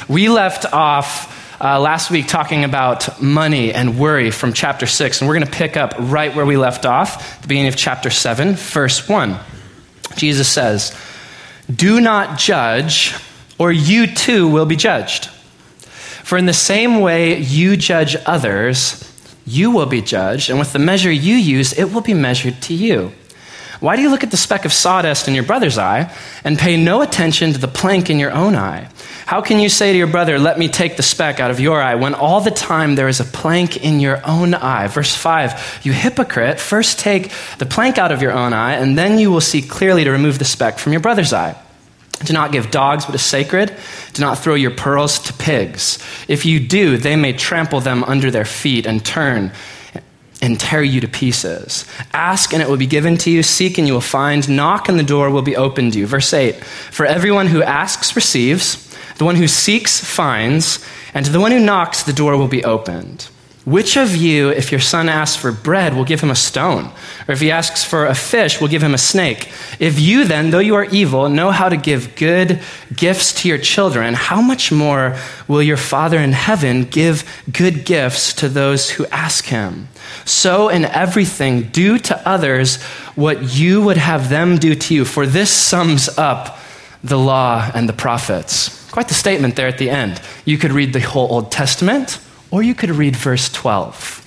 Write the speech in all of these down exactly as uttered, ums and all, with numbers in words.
We left off uh, last week talking about money and worry from chapter six, and we're going to pick up right where we left off, at the beginning of chapter seven, verse one. Jesus says, "Do not judge, or you too will be judged. For in the same way you judge others, you will be judged, and with the measure you use, it will be measured to you. Why do you look at the speck of sawdust in your brother's eye and pay no attention to the plank in your own eye? How can you say to your brother, 'Let me take the speck out of your eye,' when all the time there is a plank in your own eye?" Verse five, "You hypocrite, first take the plank out of your own eye, and then you will see clearly to remove the speck from your brother's eye. Do not give dogs what is sacred. Do not throw your pearls to pigs. If you do, they may trample them under their feet and turn and tear you to pieces. Ask and it will be given to you. Seek and you will find. Knock and the door will be opened to you." Verse eight, "For everyone who asks receives. The one who seeks finds. And to the one who knocks, the door will be opened. Which of you, if your son asks for bread, will give him a stone? Or if he asks for a fish, will give him a snake? If you then, though you are evil, know how to give good gifts to your children, how much more will your Father in heaven give good gifts to those who ask him? So in everything, do to others what you would have them do to you, for this sums up the law and the prophets." Quite the statement there at the end. You could read the whole Old Testament, or you could read verse twelve.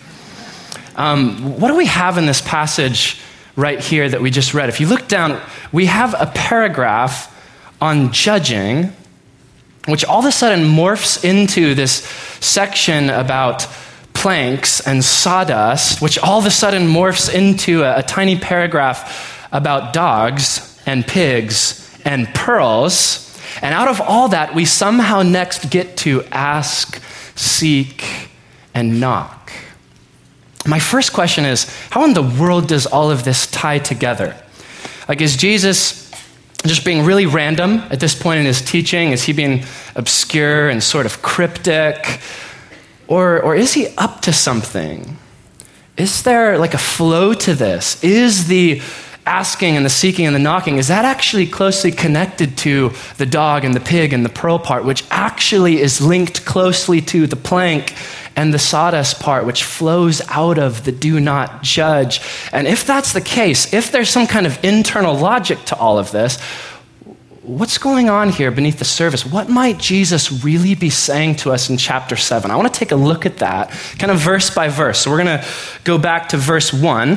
Um, what do we have in this passage right here that we just read? If you look down, we have a paragraph on judging, which all of a sudden morphs into this section about planks and sawdust, which all of a sudden morphs into a, a tiny paragraph about dogs and pigs and pearls. And out of all that, we somehow next get to ask, seek, and knock. My first question is, how in the world does all of this tie together? Like, is Jesus just being really random at this point in his teaching? Is he being obscure and sort of cryptic? Or, or is he up to something? Is there like a flow to this? Is the asking and the seeking and the knocking, is that actually closely connected to the dog and the pig and the pearl part, which actually is linked closely to the plank and the sawdust part, which flows out of the do not judge? And if that's the case, if there's some kind of internal logic to all of this, what's going on here beneath the surface? What might Jesus really be saying to us in chapter seven? I want to take a look at that, kind of verse by verse. So we're going to go back to verse one.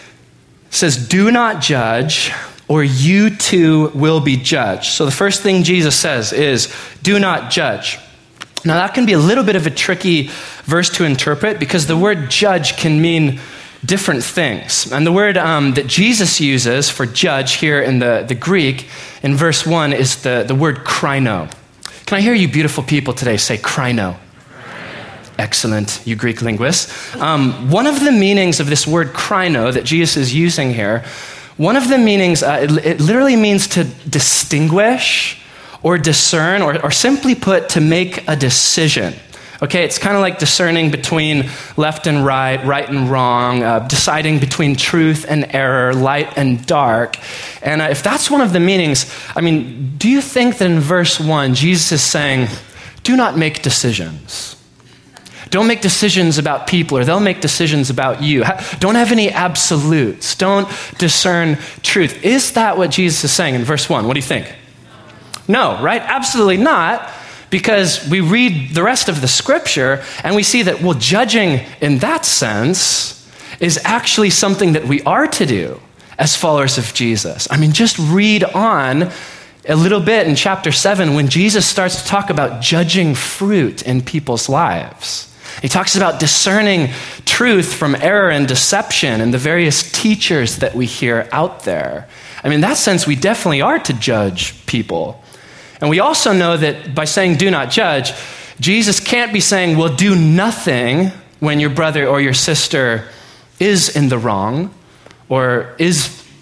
It says, "Do not judge, or you too will be judged." So the first thing Jesus says is, do not judge. Now that can be a little bit of a tricky verse to interpret because the word judge can mean different things. And the word um, that Jesus uses for judge here in the, the Greek in verse one is the, the word krino. Can I hear you beautiful people today say krino? Excellent, you Greek linguists. Um, one of the meanings of this word krino that Jesus is using here, one of the meanings, uh, it, it literally means to distinguish or discern, or, or simply put, to make a decision. Okay, it's kind of like discerning between left and right, right and wrong, uh, deciding between truth and error, light and dark. And uh, if that's one of the meanings, I mean, do you think that in verse one, Jesus is saying, do not make decisions? Don't make decisions about people, or they'll make decisions about you. Don't have any absolutes. Don't discern truth. Is that what Jesus is saying in verse one? What do you think? No, right? Absolutely not. Because we read the rest of the scripture and we see that, well, judging in that sense is actually something that we are to do as followers of Jesus. I mean, just read on a little bit in chapter seven when Jesus starts to talk about judging fruit in people's lives. He talks about discerning truth from error and deception and the various teachers that we hear out there. I mean, in that sense, we definitely are to judge people. And we also know that by saying do not judge, Jesus can't be saying, well, do nothing when your brother or your sister is in the wrong or is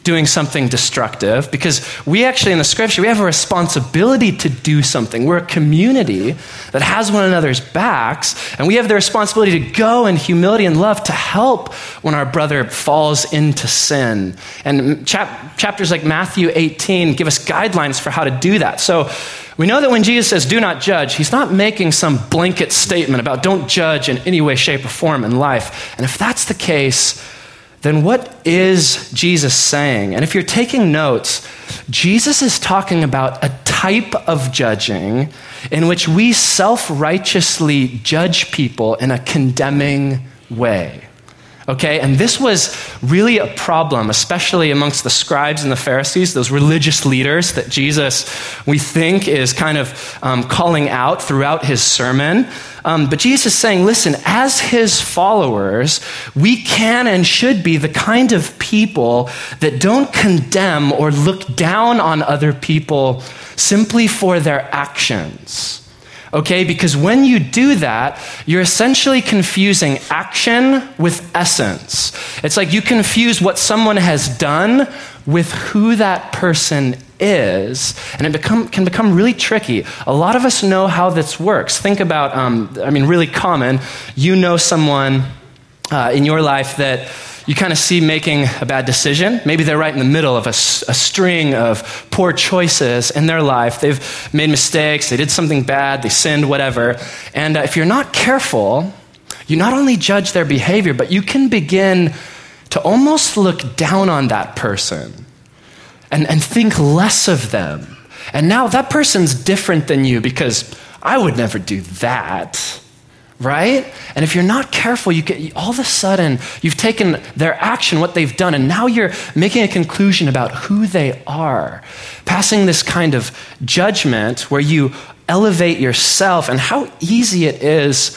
doing something destructive, because we actually in the scripture, we have a responsibility to do something. We're a community that has one another's backs, and we have the responsibility to go in humility and love to help when our brother falls into sin. And chap- chapters like Matthew eighteen give us guidelines for how to do that. So we know that when Jesus says, do not judge, he's not making some blanket statement about don't judge in any way, shape, or form in life. And if that's the case, then what is Jesus saying? And if you're taking notes, Jesus is talking about a type of judging in which we self-righteously judge people in a condemning way. Okay, and this was really a problem, especially amongst the scribes and the Pharisees, those religious leaders that Jesus, we think, is kind of um, calling out throughout his sermon. Um, but Jesus is saying, listen, as his followers, we can and should be the kind of people that don't condemn or look down on other people simply for their actions. Okay, because when you do that, you're essentially confusing action with essence. It's like you confuse what someone has done with who that person is, and it become, can become really tricky. A lot of us know how this works. Think about, um, I mean, really common. You know someone uh, in your life that you kind of see making a bad decision. Maybe they're right in the middle of a, a string of poor choices in their life. They've made mistakes, they did something bad, they sinned, whatever. And uh, if you're not careful, you not only judge their behavior, but you can begin to almost look down on that person and, and think less of them. And now that person's different than you because I would never do that. Right? And if you're not careful, you get all of a sudden, you've taken their action, what they've done, and now you're making a conclusion about who they are, passing this kind of judgment where you elevate yourself, and how easy it is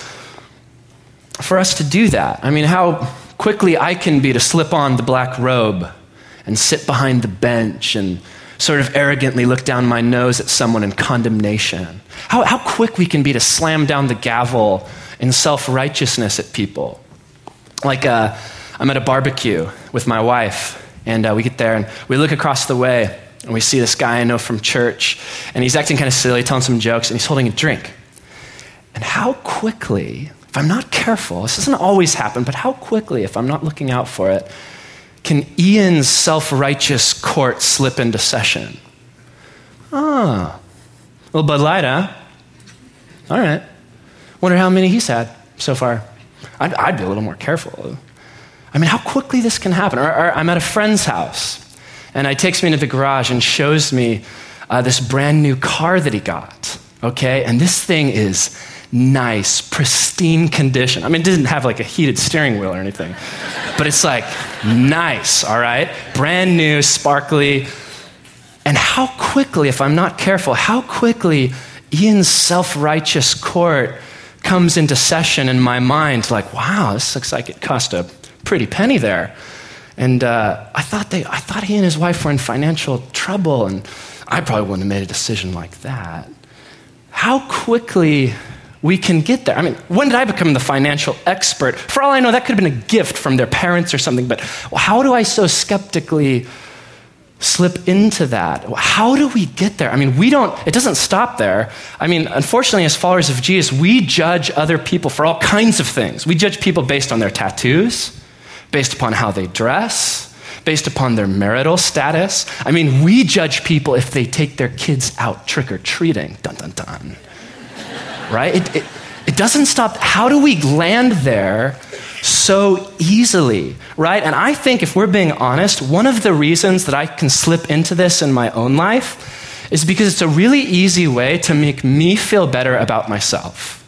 for us to do that. I mean, how quickly I can be to slip on the black robe and sit behind the bench and sort of arrogantly look down my nose at someone in condemnation. How, how quick we can be to slam down the gavel in self-righteousness at people. Like uh, I'm at a barbecue with my wife, and uh, we get there and we look across the way and we see this guy I know from church, and he's acting kind of silly, telling some jokes, and he's holding a drink. And how quickly, if I'm not careful, this doesn't always happen, but how quickly, if I'm not looking out for it, can Ian's self-righteous court slip into session? Ah, a little Bud Light, huh? All right. Wonder how many he's had so far. I'd, I'd be a little more careful. I mean, how quickly this can happen. Or, or I'm at a friend's house, and he takes me into the garage and shows me uh, this brand new car that he got, okay? And this thing is nice, pristine condition. I mean, it didn't have like a heated steering wheel or anything, but it's like nice, all right? Brand new, sparkly. And how quickly, if I'm not careful, how quickly Ian's self-righteous court comes into session in my mind, like, wow, this looks like it cost a pretty penny there. And uh, I thought they, I thought he and his wife were in financial trouble, and I probably wouldn't have made a decision like that. How quickly we can get there. I mean, when did I become the financial expert? For all I know, that could have been a gift from their parents or something, but how do I so skeptically slip into that? How do we get there? I mean, we don't, it doesn't stop there. I mean, unfortunately, as followers of Jesus, we judge other people for all kinds of things. We judge people based on their tattoos, based upon how they dress, based upon their marital status. I mean, we judge people if they take their kids out trick-or-treating. Dun, dun, dun. Right? It, it, it doesn't stop. How do we land there so easily, right? And I think if we're being honest, one of the reasons that I can slip into this in my own life is because it's a really easy way to make me feel better about myself.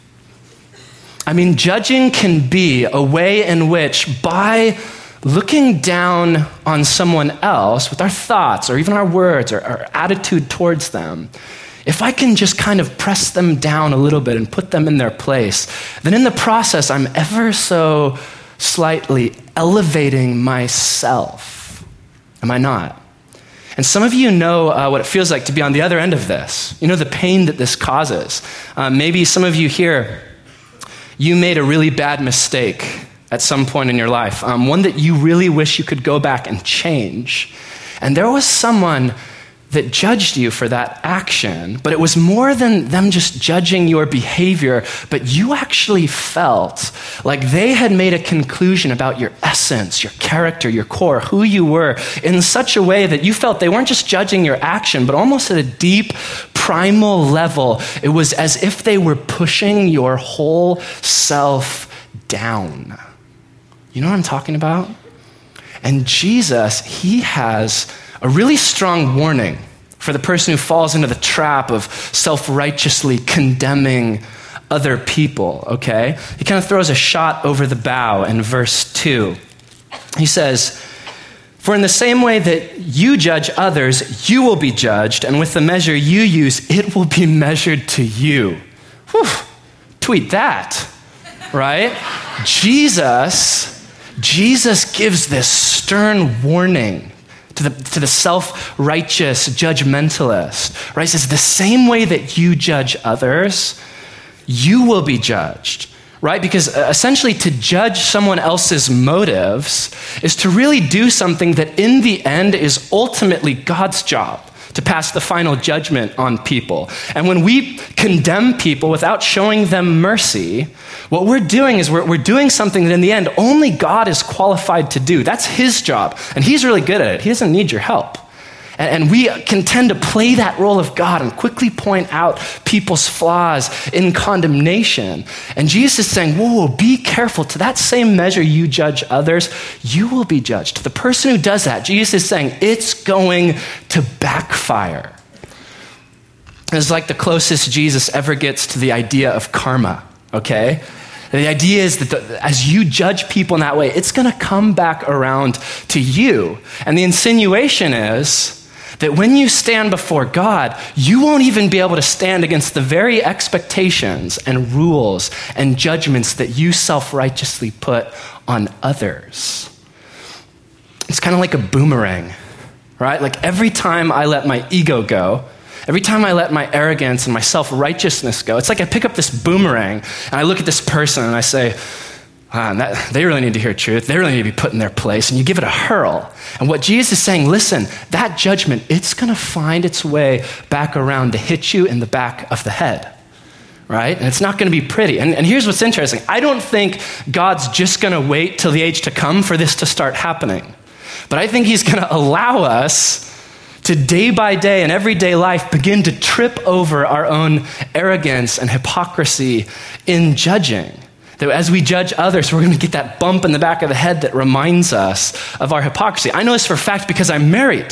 I mean, judging can be a way in which by looking down on someone else with our thoughts or even our words or our attitude towards them, if I can just kind of press them down a little bit and put them in their place, then in the process, I'm ever so slightly elevating myself. Am I not? And some of you know uh, what it feels like to be on the other end of this. You know the pain that this causes. Uh, maybe some of you here, you made a really bad mistake at some point in your life, um, one that you really wish you could go back and change. And there was someone that judged you for that action, but it was more than them just judging your behavior, but you actually felt like they had made a conclusion about your essence, your character, your core, who you were, in such a way that you felt they weren't just judging your action, but almost at a deep, primal level. It was as if they were pushing your whole self down. You know what I'm talking about? And Jesus, he has a really strong warning for the person who falls into the trap of self-righteously condemning other people, okay? He kind of throws a shot over the bow in verse two. He says, "For in the same way that you judge others, you will be judged, and with the measure you use, it will be measured to you." Whew, tweet that, right? Jesus, Jesus gives this stern warning to the, to the self-righteous judgmentalist, right? He says, the same way that you judge others, you will be judged, right? Because essentially to judge someone else's motives is to really do something that in the end is ultimately God's job, to pass the final judgment on people. And when we condemn people without showing them mercy, what we're doing is we're, we're doing something that in the end only God is qualified to do. That's his job, and he's really good at it. He doesn't need your help. And, and we can tend to play that role of God and quickly point out people's flaws in condemnation. And Jesus is saying, whoa, whoa, be careful. To that same measure you judge others, you will be judged. To the person who does that, Jesus is saying, it's going to backfire. It's like the closest Jesus ever gets to the idea of karma, okay? The idea is that the, as you judge people in that way, it's going to come back around to you. And the insinuation is that when you stand before God, you won't even be able to stand against the very expectations and rules and judgments that you self-righteously put on others. It's kind of like a boomerang, right? Like every time I let my ego go, every time I let my arrogance and my self-righteousness go, it's like I pick up this boomerang and I look at this person and I say, ah, that, they really need to hear truth. They really need to be put in their place. And you give it a hurl. And what Jesus is saying, listen, that judgment, it's going to find its way back around to hit you in the back of the head, right? And it's not going to be pretty. And, and here's what's interesting. I don't think God's just going to wait till the age to come for this to start happening. But I think he's going to allow us to day by day in everyday life begin to trip over our own arrogance and hypocrisy in judging. That as we judge others, we're going to get that bump in the back of the head that reminds us of our hypocrisy. I know this for a fact because I'm married.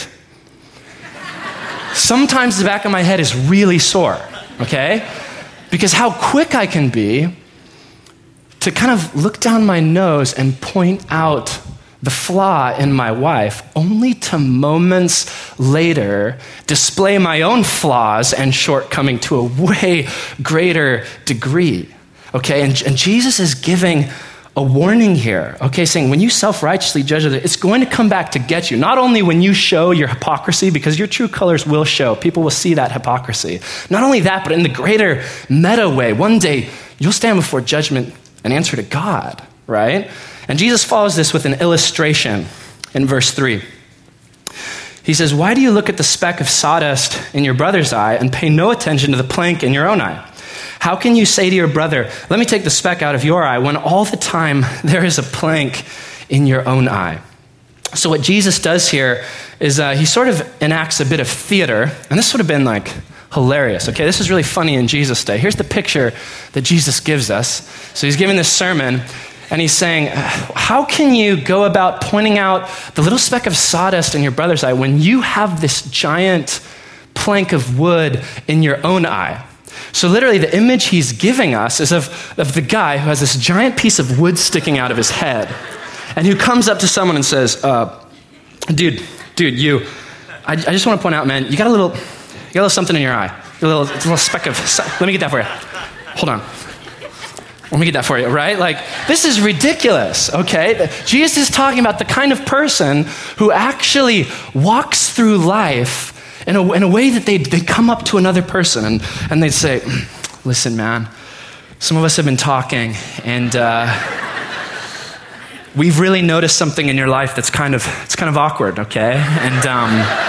Sometimes the back of my head is really sore, okay? Because how quick I can be to kind of look down my nose and point out the flaw in my wife, only to moments later display my own flaws and shortcoming to a way greater degree. Okay, and, and Jesus is giving a warning here, okay, saying when you self-righteously judge others, it's going to come back to get you. Not only when you show your hypocrisy, because your true colors will show. People will see that hypocrisy. Not only that, but in the greater meta way. One day, you'll stand before judgment and answer to God, right? And Jesus follows this with an illustration in verse three. He says, why do you look at the speck of sawdust in your brother's eye and pay no attention to the plank in your own eye? How can you say to your brother, let me take the speck out of your eye, when all the time there is a plank in your own eye? So what Jesus does here is uh, he sort of enacts a bit of theater, and this would have been like hilarious. Okay, this is really funny in Jesus' day. Here's the picture that Jesus gives us. So he's giving this sermon, and he's saying, how can you go about pointing out the little speck of sawdust in your brother's eye when you have this giant plank of wood in your own eye? So literally the image he's giving us is of, of the guy who has this giant piece of wood sticking out of his head and who comes up to someone and says, uh, dude, dude, you, I, I just want to point out, man, you got a little, you got a little something in your eye. A little, a little speck of, let me get that for you. Hold on. Let me get that for you, right? Like, this is ridiculous, okay? Jesus is talking about the kind of person who actually walks through life in a, in a way that they'd, they'd come up to another person and, and they'd say, listen, man, some of us have been talking, and uh, we've really noticed something in your life that's kind of, it's kind of awkward, okay? And um,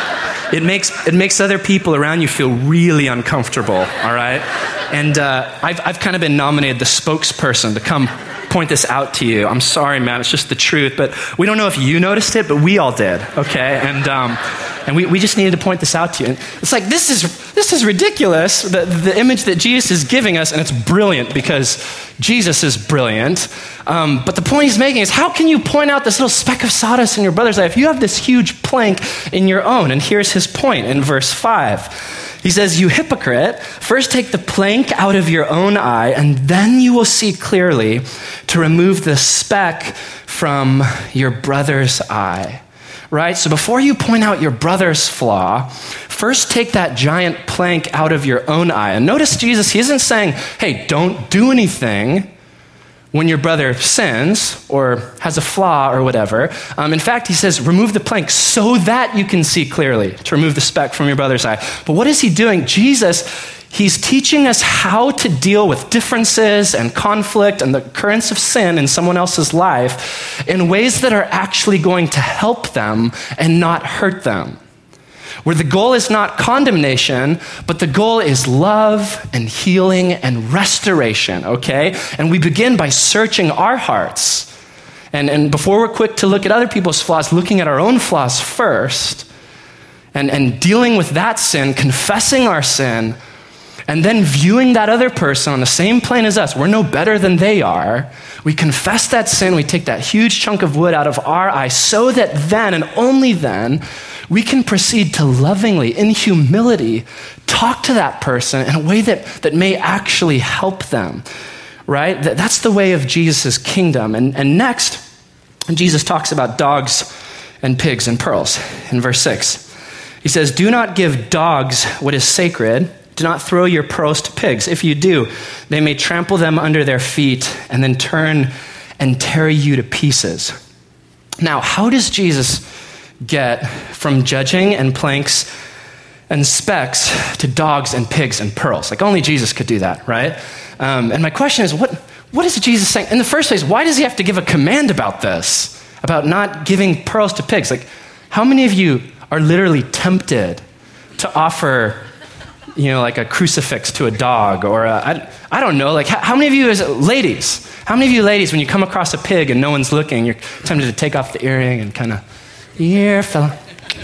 it makes it makes other people around you feel really uncomfortable, all right? And uh, I've, I've kind of been nominated the spokesperson to come point this out to you. I'm sorry, man, it's just the truth. But we don't know if you noticed it, but we all did, okay? And um, and we, we just needed to point this out to you. And it's like, this is this is ridiculous, the, the image that Jesus is giving us, and it's brilliant because Jesus is brilliant. Um, but the point he's making is, how can you point out this little speck of sawdust in your brother's eye if you have this huge plank in your own? And here's his point in verse five. He says, you hypocrite, first take the plank out of your own eye, and then you will see clearly to remove the speck from your brother's eye. Right? So before you point out your brother's flaw, first take that giant plank out of your own eye. And notice Jesus, he isn't saying, hey, don't do anything when your brother sins or has a flaw or whatever. Um, in fact, he says, remove the plank so that you can see clearly, to remove the speck from your brother's eye. But what is he doing? Jesus, he's teaching us how to deal with differences and conflict and the occurrence of sin in someone else's life in ways that are actually going to help them and not hurt them. Where the goal is not condemnation, but the goal is love and healing and restoration, okay? And we begin by searching our hearts. And, and before we're quick to look at other people's flaws, looking at our own flaws first, and, and dealing with that sin, confessing our sin, and then viewing that other person on the same plane as us. We're no better than they are. We confess that sin, we take that huge chunk of wood out of our eye so that then, and only then, we can proceed to lovingly, in humility, talk to that person in a way that, that may actually help them, right? That's the way of Jesus' kingdom. And, and next, Jesus talks about dogs and pigs and pearls in verse six. He says, do not give dogs what is sacred. Do not throw your pearls to pigs. If you do, they may trample them under their feet and then turn and tear you to pieces. Now, how does Jesus get from judging and planks and specks to dogs and pigs and pearls? Like, only Jesus could do that, right? Um, and my question is, what what is Jesus saying? In the first place, why does he have to give a command about this? About not giving pearls to pigs? Like, how many of you are literally tempted to offer, you know, like a crucifix to a dog, or a, I, I don't know, like how, how many of you as ladies, how many of you ladies, when you come across a pig and no one's looking, you're tempted to take off the earring and kind of, here, fella,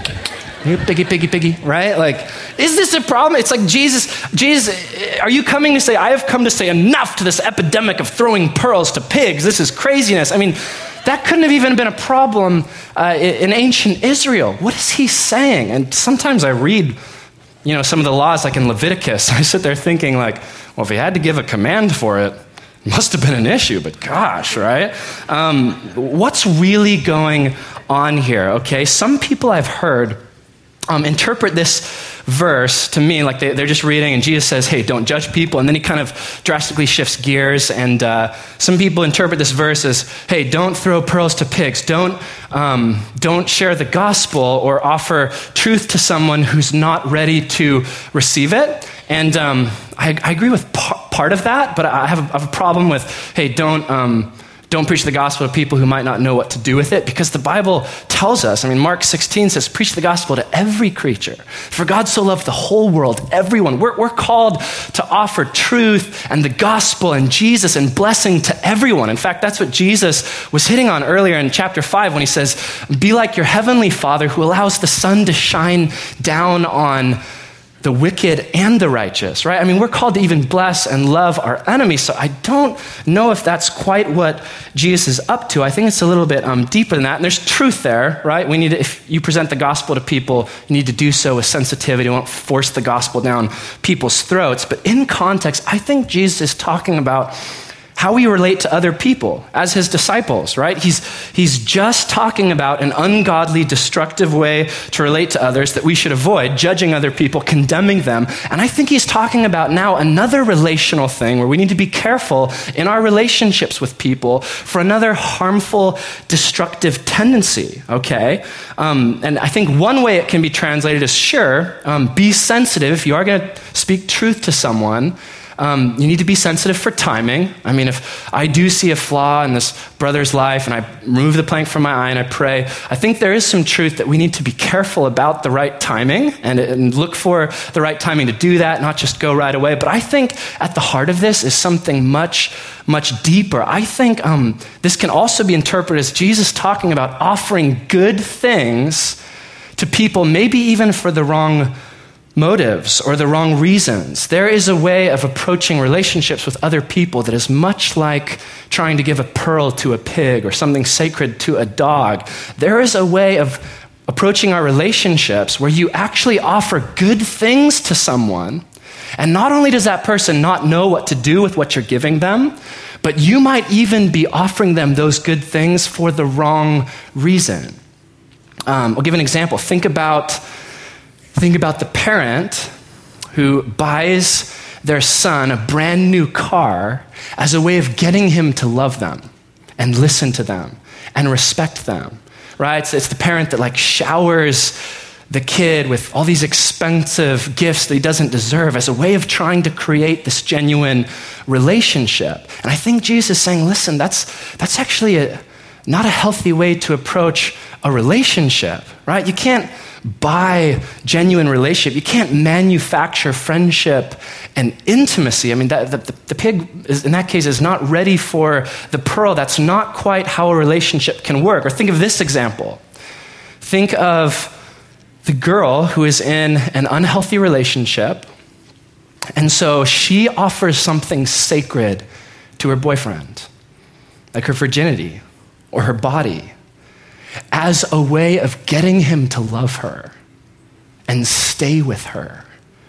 you piggy, piggy, piggy, right? Like, is this a problem? It's like, Jesus, Jesus, are you coming to say, I have come to say enough to this epidemic of throwing pearls to pigs? This is craziness. I mean, that couldn't have even been a problem uh, in ancient Israel. What is he saying? And sometimes I read, you know, some of the laws like in Leviticus. I sit there thinking like, well, if he had to give a command for it, it must have been an issue, but gosh, right? Um, what's really going on here, okay? Some people I've heard um, interpret this verse to mean like they, they're just reading and Jesus says, hey, don't judge people. And then he kind of drastically shifts gears. And uh, some people interpret this verse as, hey, don't throw pearls to pigs. Don't, um, don't share the gospel or offer truth to someone who's not ready to receive it. And um, I, I agree with p- part of that, but I have a, I have a problem with, hey, don't um, don't preach the gospel to people who might not know what to do with it, because the Bible tells us, I mean, Mark sixteen says, preach the gospel to every creature. For God so loved the whole world, everyone. We're, we're called to offer truth and the gospel and Jesus and blessing to everyone. In fact, that's what Jesus was hitting on earlier in chapter five when he says, be like your heavenly Father who allows the sun to shine down on the wicked and the righteous, right? I mean, we're called to even bless and love our enemies. So I don't know if that's quite what Jesus is up to. I think it's a little bit um, deeper than that. And there's truth there, right? We need to, if you present the gospel to people, you need to do so with sensitivity. You won't force the gospel down people's throats. But in context, I think Jesus is talking about how we relate to other people as his disciples, right? He's, he's just talking about an ungodly, destructive way to relate to others that we should avoid, judging other people, condemning them. And I think he's talking about now another relational thing where we need to be careful in our relationships with people for another harmful, destructive tendency, okay? Um, and I think one way it can be translated is, sure, um, be sensitive. If you are going to speak truth to someone, Um, you need to be sensitive for timing. I mean, if I do see a flaw in this brother's life and I remove the plank from my eye and I pray, I think there is some truth that we need to be careful about the right timing and, and look for the right timing to do that, not just go right away. But I think at the heart of this is something much, much deeper. I think um, this can also be interpreted as Jesus talking about offering good things to people, maybe even for the wrong motives or the wrong reasons. There is a way of approaching relationships with other people that is much like trying to give a pearl to a pig or something sacred to a dog. There is a way of approaching our relationships where you actually offer good things to someone, and not only does that person not know what to do with what you're giving them, but you might even be offering them those good things for the wrong reason. Um, I'll give an example. Think about Think about the parent who buys their son a brand new car as a way of getting him to love them and listen to them and respect them, right? It's, it's the parent that like showers the kid with all these expensive gifts that he doesn't deserve as a way of trying to create this genuine relationship. And I think Jesus is saying, listen, that's, that's actually a, not a healthy way to approach a relationship, right? You can't buy genuine relationship. You can't manufacture friendship and intimacy. I mean, that, the, the pig, is, in that case, is not ready for the pearl. That's not quite how a relationship can work. Or think of this example. Think of the girl who is in an unhealthy relationship, and so she offers something sacred to her boyfriend, like her virginity or her body, as a way of getting him to love her and stay with her.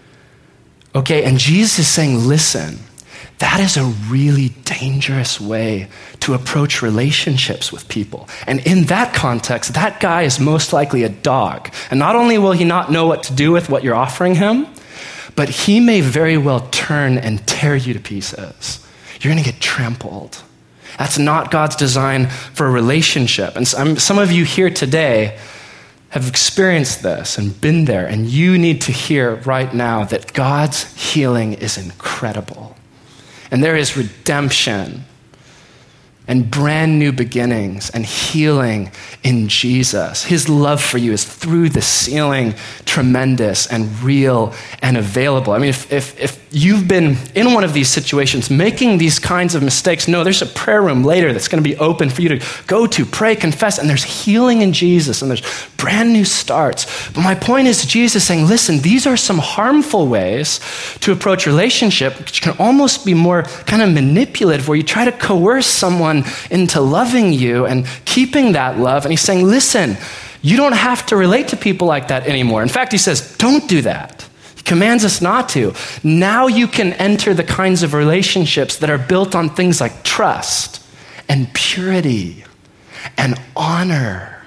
Okay, and Jesus is saying, listen, that is a really dangerous way to approach relationships with people. And in that context, that guy is most likely a dog. And not only will he not know what to do with what you're offering him, but he may very well turn and tear you to pieces. You're going to get trampled. That's not God's design for a relationship. And some of you here today have experienced this and been there, and you need to hear right now that God's healing is incredible. And there is redemption and brand new beginnings and healing in Jesus. His love for you is through the ceiling, tremendous and real and available. I mean, if, if, if you've been in one of these situations, making these kinds of mistakes, no, there's a prayer room later that's going to be open for you to go to, pray, confess, and there's healing in Jesus, and there's brand new starts. But my point is, Jesus is saying, listen, these are some harmful ways to approach relationship, which can almost be more kind of manipulative, where you try to coerce someone into loving you and keeping that love. And he's saying, listen, you don't have to relate to people like that anymore. In fact, he says, don't do that. He commands us not to. Now you can enter the kinds of relationships that are built on things like trust and purity and honor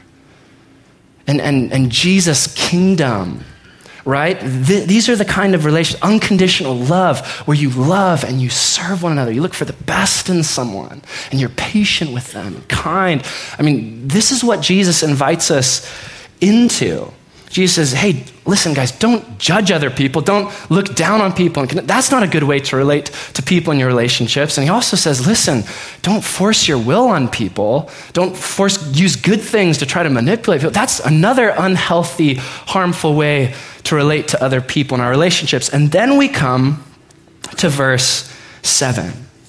and, and, and Jesus' kingdom. Right? Th- these are the kind of relations, unconditional love, where you love and you serve one another. You look for the best in someone and you're patient with them, kind. I mean, this is what Jesus invites us into. Jesus says, hey, listen, guys, don't judge other people. Don't look down on people. And that's not a good way to relate to people in your relationships. And he also says, listen, don't force your will on people. Don't force, use good things to try to manipulate people. That's another unhealthy, harmful way to relate to other people in our relationships. And then we come to verse seven.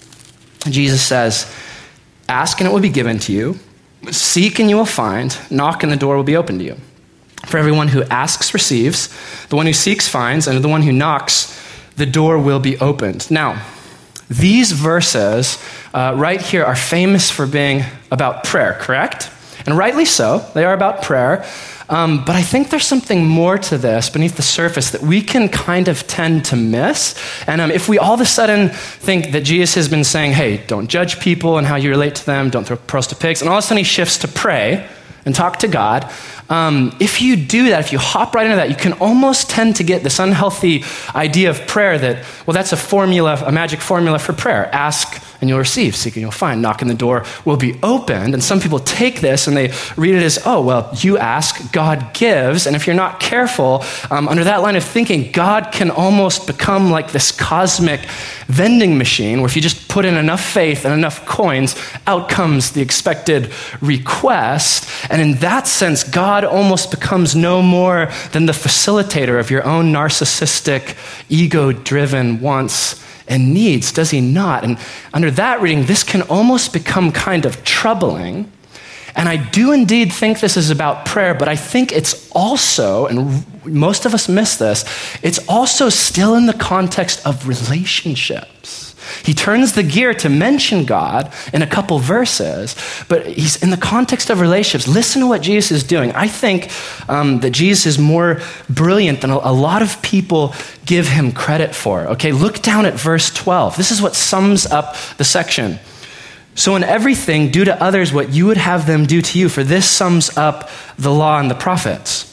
Jesus says, ask and it will be given to you. Seek and you will find. Knock and the door will be opened to you. For everyone who asks receives, the one who seeks finds, and the one who knocks, the door will be opened. Now, these verses uh, right here are famous for being about prayer, correct? And rightly so. They are about prayer. Um, but I think there's something more to this beneath the surface that we can kind of tend to miss. And um, if we all of a sudden think that Jesus has been saying, hey, don't judge people and how you relate to them, don't throw pearls to pigs, and all of a sudden he shifts to pray and talk to God, Um, if you do that, if you hop right into that, you can almost tend to get this unhealthy idea of prayer that, well, that's a formula, a magic formula for prayer. Ask and you'll receive, seek and you'll find, knock and the door will be opened. And some people take this and they read it as, oh, well, you ask, God gives. And if you're not careful, um, under that line of thinking, God can almost become like this cosmic vending machine where if you just put in enough faith and enough coins, out comes the expected request. And in that sense, God almost becomes no more than the facilitator of your own narcissistic, ego-driven wants and needs, does he not? And under that reading, this can almost become kind of troubling. And I do indeed think this is about prayer, but I think it's also, and most of us miss this, it's also still in the context of relationships. He turns the gear to mention God in a couple verses, but he's in the context of relationships. Listen to what Jesus is doing. I think um, that Jesus is more brilliant than a, a lot of people give him credit for. Okay, look down at verse twelve. This is what sums up the section. So in everything, do to others what you would have them do to you, for this sums up the law and the prophets.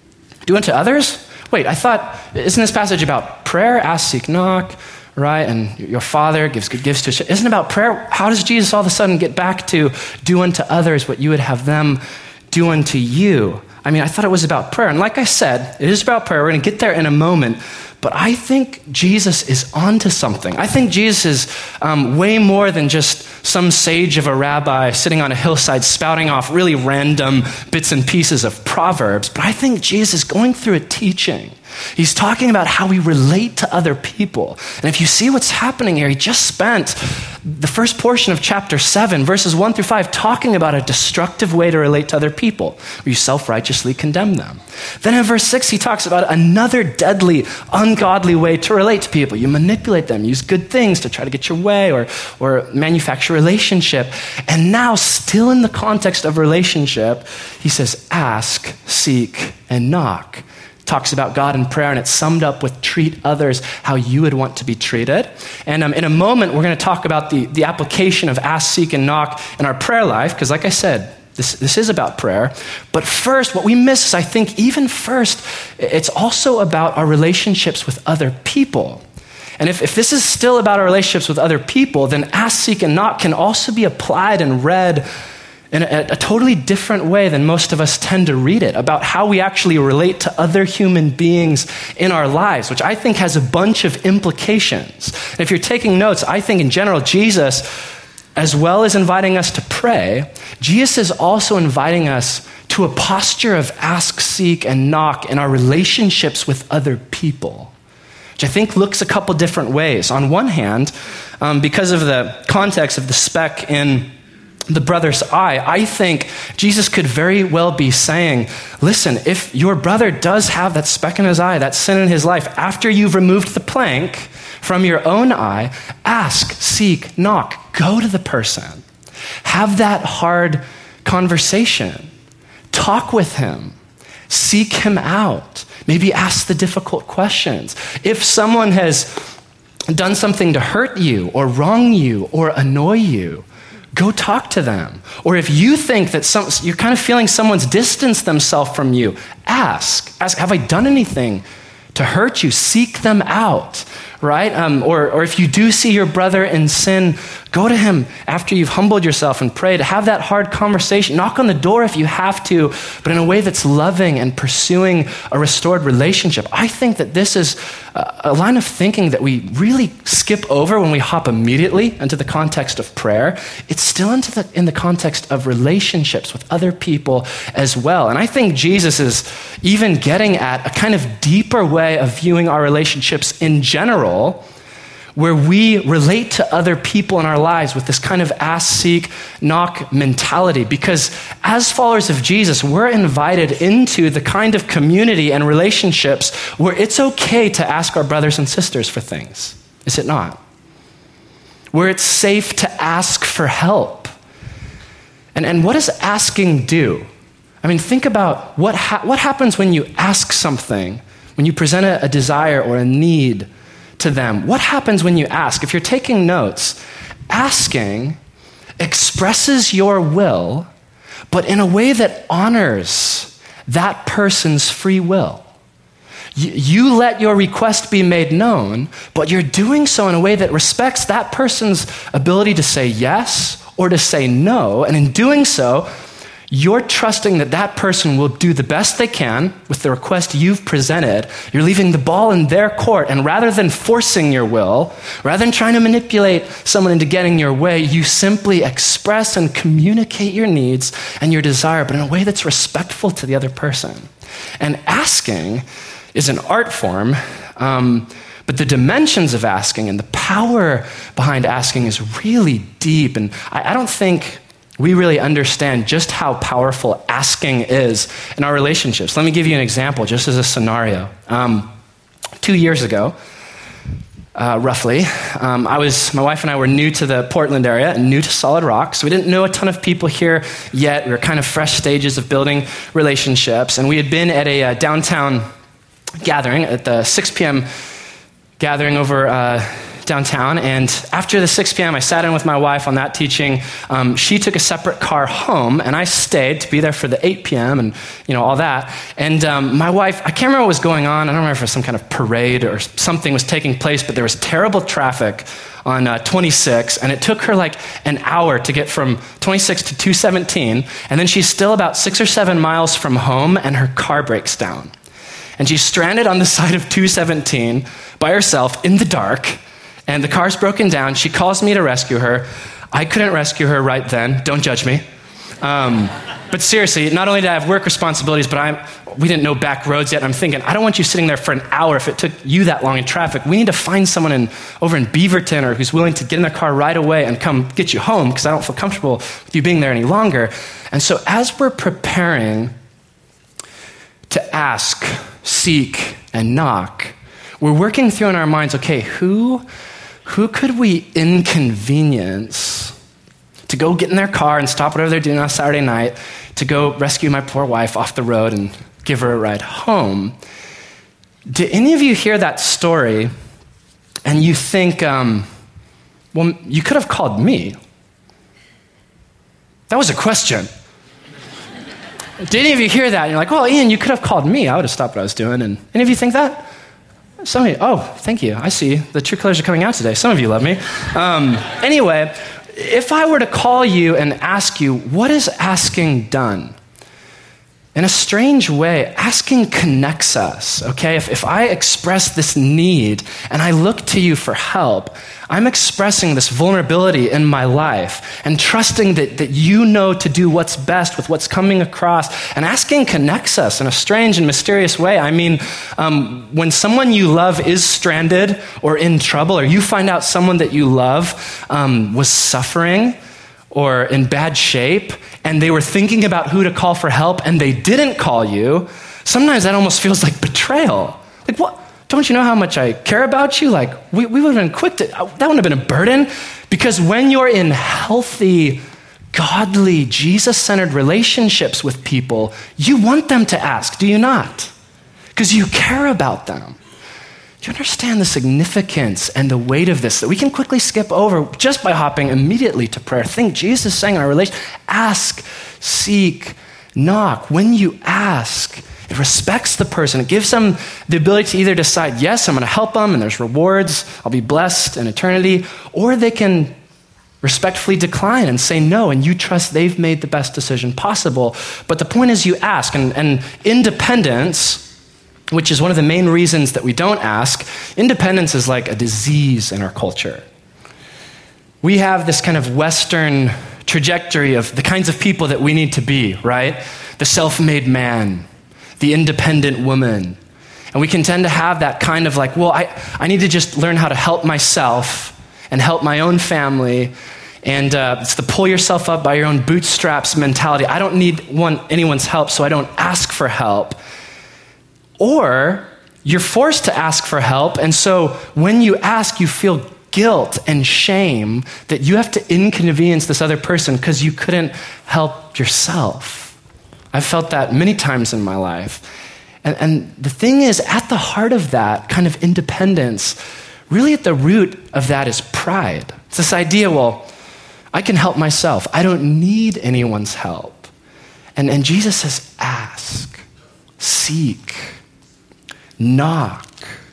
Do unto others? Wait, I thought, isn't this passage about prayer? Ask, seek, knock, right? And your Father gives good gifts to us. Isn't it about prayer? How does Jesus all of a sudden get back to do unto others what you would have them do unto you? I mean, I thought it was about prayer. And like I said, it is about prayer. We're going to get there in a moment. But I think Jesus is onto something. I think Jesus is um, way more than just some sage of a rabbi sitting on a hillside spouting off really random bits and pieces of Proverbs. But I think Jesus is going through a teaching. He's talking about how we relate to other people. And if you see what's happening here, he just spent the first portion of chapter seven, verses one through five, talking about a destructive way to relate to other people, where you self-righteously condemn them. Then in verse six, he talks about another deadly, ungodly way to relate to people. You manipulate them, use good things to try to get your way or, or manufacture a relationship. And now, still in the context of relationship, he says, ask, seek, and knock. Talks about God in prayer, and it's summed up with treat others how you would want to be treated. And um, in a moment, we're going to talk about the, the application of ask, seek, and knock in our prayer life, because like I said, this, this is about prayer. But first, what we miss is, I think, even first, it's also about our relationships with other people. And if, if this is still about our relationships with other people, then ask, seek, and knock can also be applied and read in a, a totally different way than most of us tend to read it, about how we actually relate to other human beings in our lives, which I think has a bunch of implications. And if you're taking notes, I think in general, Jesus, as well as inviting us to pray, Jesus is also inviting us to a posture of ask, seek, and knock in our relationships with other people, which I think looks a couple different ways. On one hand, um, because of the context of the speck in the brother's eye, I think Jesus could very well be saying, listen, if your brother does have that speck in his eye, that sin in his life, after you've removed the plank from your own eye, ask, seek, knock, go to the person. Have that hard conversation. Talk with him. Seek him out. Maybe ask the difficult questions. If someone has done something to hurt you or wrong you or annoy you, go talk to them. Or if you think that some, you're kind of feeling someone's distanced themselves from you, ask. Ask, have I done anything to hurt you? Seek them out, right? Um, or, or if you do see your brother in sin, go to him after you've humbled yourself and prayed. Have that hard conversation. Knock on the door if you have to, but in a way that's loving and pursuing a restored relationship. I think that this is a, a line of thinking that we really skip over when we hop immediately into the context of prayer. It's still into the, in the context of relationships with other people as well. And I think Jesus is even getting at a kind of deeper way of viewing our relationships in general, where we relate to other people in our lives with this kind of ask, seek, knock mentality. Because as followers of Jesus, we're invited into the kind of community and relationships where it's okay to ask our brothers and sisters for things. Is it not? Where it's safe to ask for help. And, and what does asking do? I mean, think about what, ha- what happens when you ask something, when you present a, a desire or a need to them. What happens when you ask? If you're taking notes, asking expresses your will, but in a way that honors that person's free will. You, you let your request be made known, but you're doing so in a way that respects that person's ability to say yes or to say no. And in doing so, you're trusting that that person will do the best they can with the request you've presented. You're leaving the ball in their court, and rather than forcing your will, rather than trying to manipulate someone into getting your way, you simply express and communicate your needs and your desire, but in a way that's respectful to the other person. And asking is an art form, um, but the dimensions of asking and the power behind asking is really deep, and I, I don't think we really understand just how powerful asking is in our relationships. Let me give you an example, just as a scenario. Um, two years ago, uh, roughly, um, I was, my wife and I were new to the Portland area and new to Solid Rock, so we didn't know a ton of people here yet. We were kind of fresh stages of building relationships, and we had been at a uh, downtown gathering, at the six p.m. gathering over uh, downtown, and after the six p.m. I sat in with my wife on that teaching. Um, she took a separate car home, and I stayed to be there for the eight p.m. and you know all that. And um, my wife, I can't remember what was going on. I don't remember if it was some kind of parade or something was taking place, but there was terrible traffic on uh, twenty-six, and it took her like an hour to get from twenty-six to two seventeen, and then she's still about six or seven miles from home, and her car breaks down. And she's stranded on the side of two seventeen by herself in the dark, and the car's broken down. She calls me to rescue her. I couldn't rescue her right then. Don't judge me. Um, but seriously, not only did I have work responsibilities, but I'm, we didn't know back roads yet. I'm thinking, I don't want you sitting there for an hour if it took you that long in traffic. We need to find someone in, over in Beaverton or who's willing to get in their car right away and come get you home because I don't feel comfortable with you being there any longer. And so as we're preparing to ask, seek, and knock, we're working through in our minds, okay, who... Who could we inconvenience to go get in their car and stop whatever they're doing on a Saturday night to go rescue my poor wife off the road and give her a ride home? Did any of you hear that story and you think, um, well, you could have called me? That was a question. Did any of you hear that? And you're like, well, Ian, you could have called me. I would have stopped what I was doing. And any of you think that? Some of you, oh, thank you. I see. The true colors are coming out today. Some of you love me. Um, anyway, if I were to call you and ask you, what is asking done? In a strange way, asking connects us, okay? If, if I express this need and I look to you for help, I'm expressing this vulnerability in my life and trusting that, that you know to do what's best with what's coming across. And asking connects us in a strange and mysterious way. I mean, um, when someone you love is stranded or in trouble, or you find out someone that you love um, was suffering or in bad shape, and they were thinking about who to call for help, and they didn't call you, sometimes that almost feels like betrayal. Like, what? Don't you know how much I care about you? Like, we, we would have been quick to, that wouldn't have been a burden. Because when you're in healthy, godly, Jesus-centered relationships with people, you want them to ask, do you not? Because you care about them. Do you understand the significance and the weight of this that we can quickly skip over just by hopping immediately to prayer? Think Jesus saying in our relation, ask, seek, knock. When you ask, it respects the person. It gives them the ability to either decide, yes, I'm going to help them and there's rewards, I'll be blessed in eternity, or they can respectfully decline and say no, and you trust they've made the best decision possible. But the point is you ask, and, and independence, which is one of the main reasons that we don't ask, independence is like a disease in our culture. We have this kind of Western trajectory of the kinds of people that we need to be, right? The self-made man, the independent woman. And we can tend to have that kind of like, well, I, I need to just learn how to help myself and help my own family. And uh, it's the pull yourself up by your own bootstraps mentality. I don't need one, anyone's help, so I don't ask for help. Or you're forced to ask for help, and so when you ask, you feel guilt and shame that you have to inconvenience this other person because you couldn't help yourself. I've felt that many times in my life. And, and the thing is, at the heart of that kind of independence, really at the root of that is pride. It's this idea, well, I can help myself. I don't need anyone's help. And, and Jesus says, ask. seek, knock,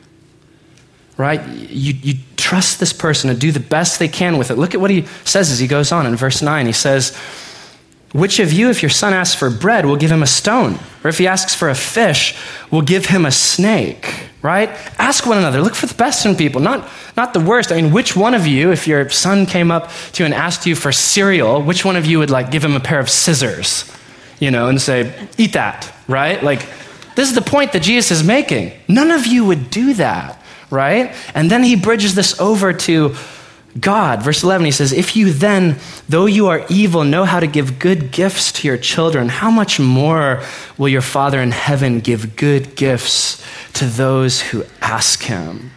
right? You, you trust this person to do the best they can with it. Look at what he says as he goes on in verse nine. He says, which of you, if your son asks for bread, will give him a stone? Or if he asks for a fish, will give him a snake, right? Ask one another. Look for the best in people, not, not the worst. I mean, which one of you, if your son came up to you and asked you for cereal, which one of you would like give him a pair of scissors, you know, and say, eat that, right? Like, this is the point that Jesus is making. None of you would do that, right? And then he bridges this over to God. Verse eleven, he says, if you then, though you are evil, know how to give good gifts to your children, how much more will your Father in heaven give good gifts to those who ask him?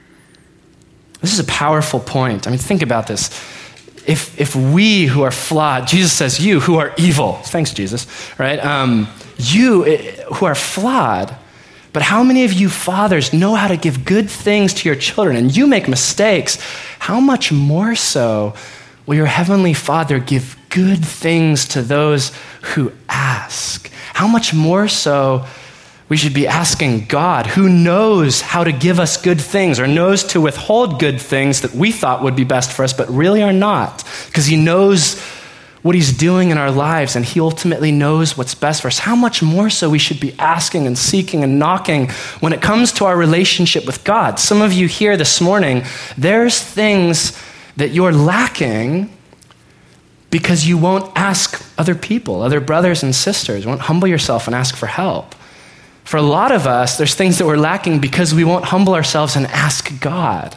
This is a powerful point. I mean, think about this. If if we who are flawed, Jesus says, you who are evil, thanks Jesus, right? Um, you who are flawed, but how many of you fathers know how to give good things to your children, and you make mistakes? How much more so will your heavenly Father give good things to those who ask? How much more so we should be asking God, who knows how to give us good things or knows to withhold good things that we thought would be best for us, but really are not, because he knows what he's doing in our lives, and he ultimately knows what's best for us. How much more so we should be asking and seeking and knocking when it comes to our relationship with God. Some of you here this morning, there's things that you're lacking because you won't ask other people, other brothers and sisters. You won't humble yourself and ask for help. For a lot of us, there's things that we're lacking because we won't humble ourselves and ask God,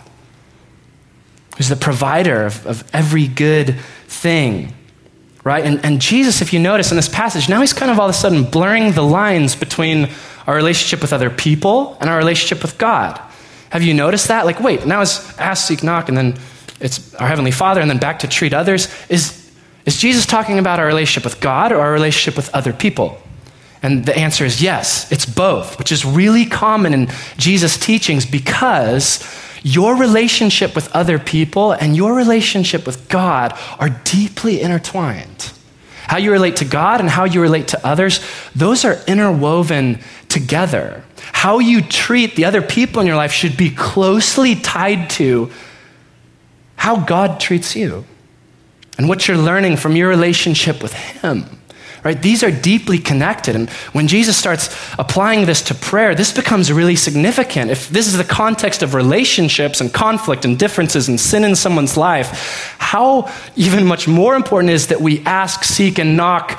who's the provider of, of every good thing. Right? And, and Jesus, if you notice in this passage, now he's kind of all of a sudden blurring the lines between our relationship with other people and our relationship with God. Have you noticed that? Like, wait, now it's ask, seek, knock, and then it's our Heavenly Father, and then back to treat others. Is, is Jesus talking about our relationship with God or our relationship with other people? And the answer is yes, it's both, which is really common in Jesus' teachings because your relationship with other people and your relationship with God are deeply intertwined. How you relate to God and how you relate to others, those are interwoven together. How you treat the other people in your life should be closely tied to how God treats you and what you're learning from your relationship with him. Right? These are deeply connected. And when Jesus starts applying this to prayer, this becomes really significant. If this is the context of relationships and conflict and differences and sin in someone's life, how even much more important is that we ask, seek, and knock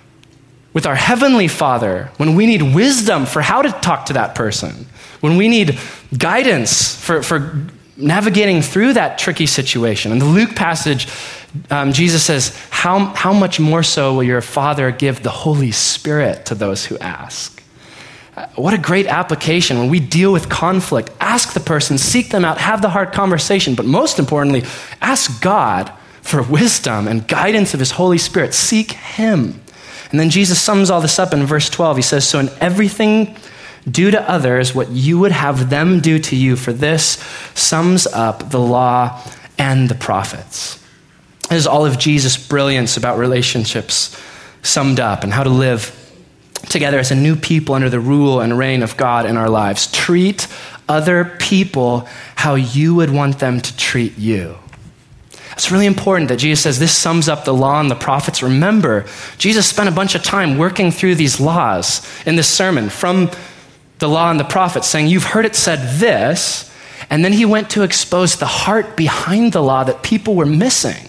with our Heavenly Father when we need wisdom for how to talk to that person, when we need guidance for, for navigating through that tricky situation. In the Luke passage, Um, Jesus says, how, how much more so will your Father give the Holy Spirit to those who ask? Uh, what a great application when we deal with conflict. Ask the person, seek them out, have the hard conversation, but most importantly, ask God for wisdom and guidance of his Holy Spirit. Seek him. And then Jesus sums all this up in verse twelve. He says, so in everything do to others what you would have them do to you, for this sums up the law and the prophets. This is all of Jesus' brilliance about relationships summed up and how to live together as a new people under the rule and reign of God in our lives. Treat other people how you would want them to treat you. It's really important that Jesus says this sums up the law and the prophets. Remember, Jesus spent a bunch of time working through these laws in this sermon from the law and the prophets, saying, you've heard it said this, and then he went to expose the heart behind the law that people were missing.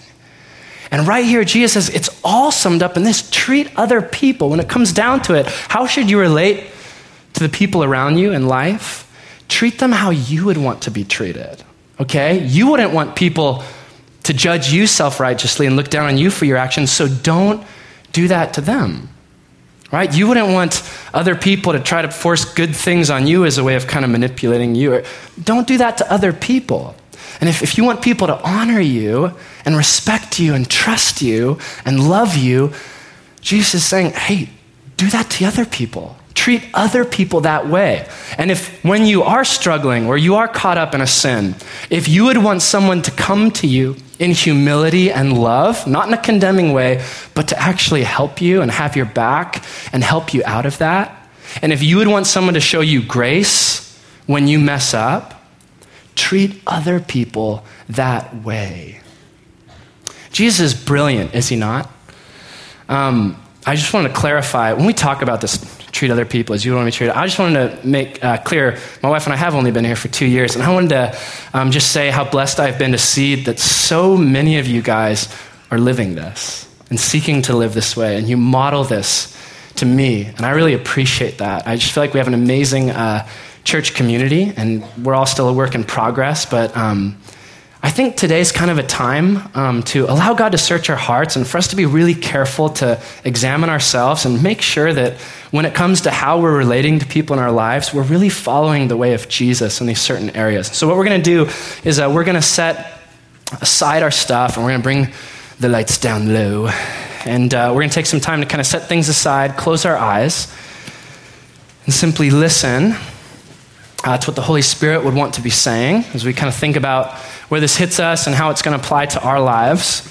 And right here, Jesus says, it's all summed up in this. Treat other people. When it comes down to it, how should you relate to the people around you in life? Treat them how you would want to be treated, okay? You wouldn't want people to judge you self-righteously and look down on you for your actions, so don't do that to them, right? You wouldn't want other people to try to force good things on you as a way of kind of manipulating you. Don't do that to other people. And if, if you want people to honor you and respect you and trust you and love you, Jesus is saying, hey, do that to other people. Treat other people that way. And if when you are struggling or you are caught up in a sin, if you would want someone to come to you in humility and love, not in a condemning way, but to actually help you and have your back and help you out of that, And if you would want someone to show you grace when you mess up, treat other people that way. Jesus is brilliant, is he not? Um, I just want to clarify, when we talk about this, treat other people as you want to be treated, I just wanted to make uh, clear, my wife and I have only been here for two years, and I wanted to um, just say how blessed I've been to see that so many of you guys are living this and seeking to live this way, and you model this to me, and I really appreciate that. I just feel like we have an amazing uh, church community, and we're all still a work in progress, but um, I think today's kind of a time um, to allow God to search our hearts and for us to be really careful to examine ourselves and make sure that when it comes to how we're relating to people in our lives, we're really following the way of Jesus in these certain areas. So what we're going to do is uh, we're going to set aside our stuff and we're going to bring the lights down low. And uh, we're going to take some time to kind of set things aside, close our eyes, and simply listen uh, to what the Holy Spirit would want to be saying as we kind of think about where this hits us and how it's going to apply to our lives.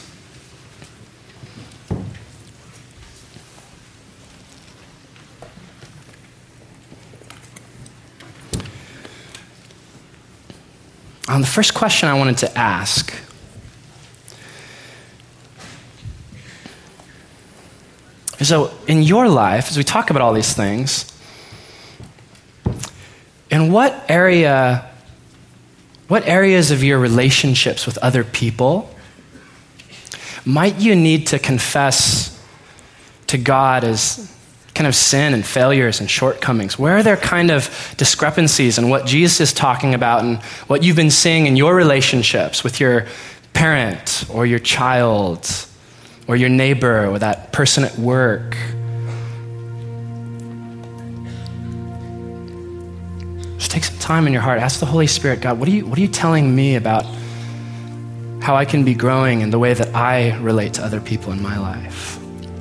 Um, the first question I wanted to ask is, so in your life, as we talk about all these things, in what area What areas of your relationships with other people might you need to confess to God as kind of sin and failures and shortcomings? Where are there kind of discrepancies in what Jesus is talking about and what you've been seeing in your relationships with your parent or your child or your neighbor or that person at work? Just take some time in your heart. Ask the Holy Spirit, God, what are you, what are you telling me about how I can be growing in the way that I relate to other people in my life?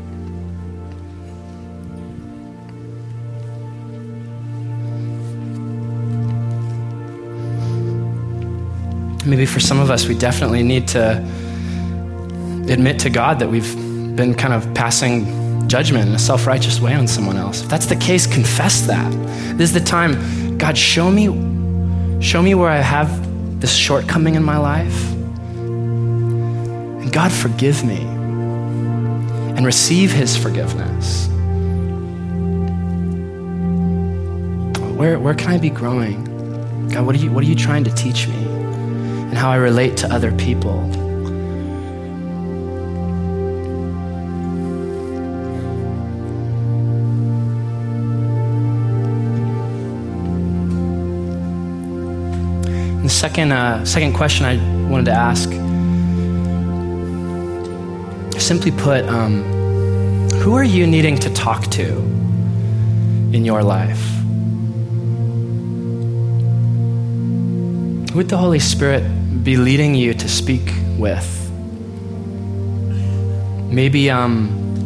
Maybe for some of us, we definitely need to admit to God that we've been kind of passing judgment in a self-righteous way on someone else. If that's the case, confess that. This is the time, God, show me, show me where I have this shortcoming in my life. And God, forgive me. And receive his forgiveness. Where, where can I be growing? God, what are you, what are you trying to teach me? And how I relate to other people. And the second, uh, second question I wanted to ask, simply put, um, who are you needing to talk to in your life? Who would the Holy Spirit be leading you to speak with? Maybe, um,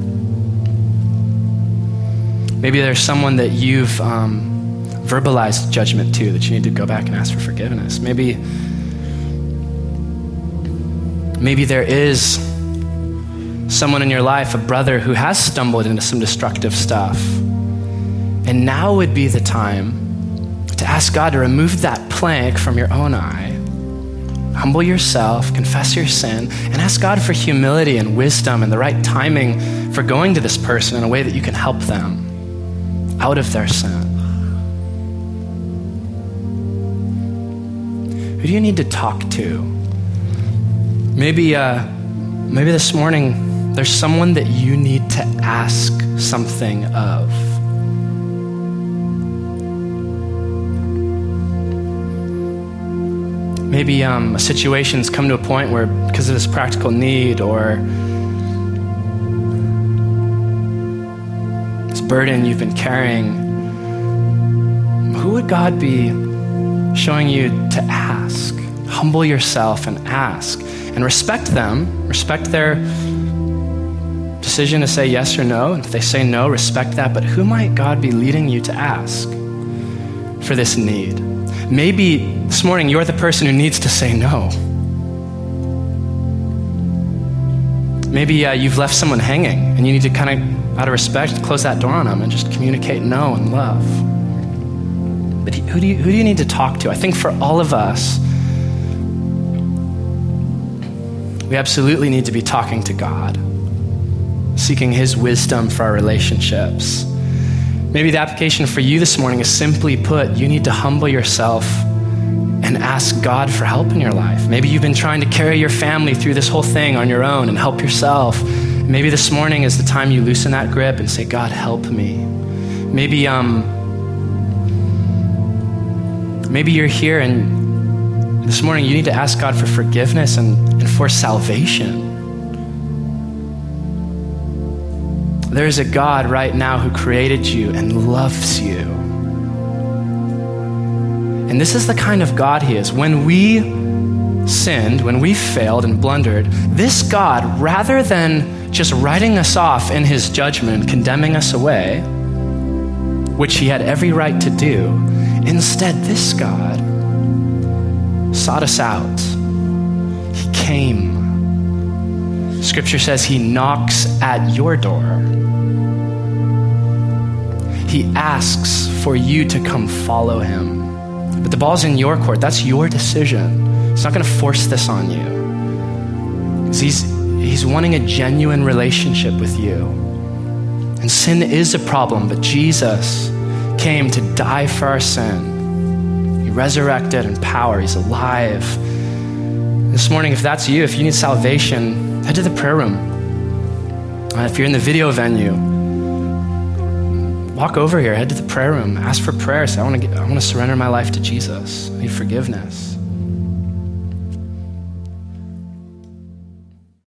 maybe there's someone that you've um, verbalized judgment to that you need to go back and ask for forgiveness. Maybe, maybe there is someone in your life, a brother who has stumbled into some destructive stuff, and now would be the time to ask God to remove that plank from your own eye. Humble yourself, confess your sin, and ask God for humility and wisdom and the right timing for going to this person in a way that you can help them out of their sin. Who do you need to talk to? Maybe, uh, maybe this morning there's someone that you need to ask something of. Maybe um, a situation's come to a point where, because of this practical need or this burden you've been carrying, who would God be showing you to ask? Humble yourself and ask. And respect them. Respect their decision to say yes or no. And if they say no, respect that. But who might God be leading you to ask for this need? Maybe this morning you're the person who needs to say no. Maybe uh, you've left someone hanging and you need to kind of, out of respect, close that door on them and just communicate no and love. But who do you, who do you need to talk to? I think for all of us, we absolutely need to be talking to God, seeking his wisdom for our relationships. Maybe the application for you this morning is simply put, you need to humble yourself and ask God for help in your life. Maybe you've been trying to carry your family through this whole thing on your own and help yourself. Maybe this morning is the time you loosen that grip and say, God, help me. Maybe um, maybe you're here and this morning you need to ask God for forgiveness and, and for salvation. There is a God right now who created you and loves you. And this is the kind of God he is. When we sinned, when we failed and blundered, this God, rather than just writing us off in his judgment, condemning us away, which he had every right to do, instead this God sought us out. He came. Scripture says he knocks at your door. He asks for you to come follow him. But the ball's in your court. That's your decision. He's not going to force this on you. Because he's, he's wanting a genuine relationship with you. And sin is a problem, but Jesus came to die for our sin. He resurrected in power. He's alive. This morning, if that's you, if you need salvation, head to the prayer room. Uh, if you're in the video venue, walk over here, head to the prayer room, ask for prayer. Say, I want to get, I want to surrender my life to Jesus. I need forgiveness.